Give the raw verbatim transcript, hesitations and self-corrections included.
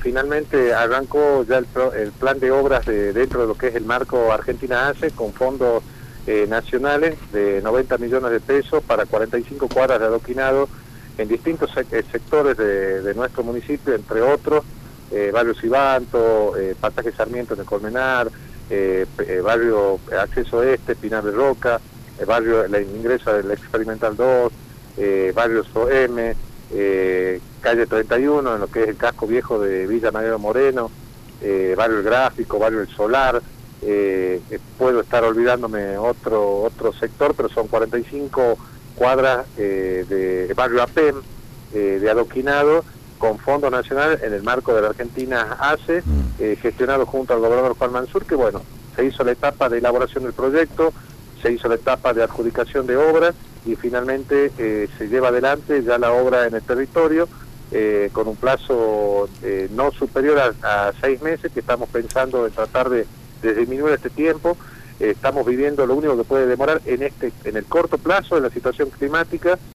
finalmente arrancó ya el, pro, el plan de obras de, dentro de lo que es el marco Argentina Hace, con fondos eh, nacionales de noventa millones de pesos para cuarenta y cinco cuadras de adoquinado en distintos sec sectores de, de nuestro municipio, entre otros, eh, barrio Cibanto, eh, Pasaje Sarmiento en el Colmenar, eh, eh, barrio Acceso Este, Pinar de Roca, el barrio el ingreso del Experimental dos, eh, barrio S O M, eh, calle treinta y uno, en lo que es el casco viejo de Villa Mariano Moreno, eh, barrio El Gráfico, barrio El Solar, eh, eh, puedo estar olvidándome otro otro sector, pero son cuarenta y cinco cuadras eh, de barrio APEM, eh, de adoquinado, con fondos nacionales en el marco de la Argentina Hace, eh, gestionado junto al gobernador Juan Mansur, que bueno, se hizo la etapa de elaboración del proyecto, se hizo la etapa de adjudicación de obras y finalmente eh, se lleva adelante ya la obra en el territorio, eh, con un plazo eh, no superior a, a seis meses, que estamos pensando en tratar de, de disminuir este tiempo. Eh, estamos viviendo lo único que puede demorar en este en el corto plazo de la situación climática,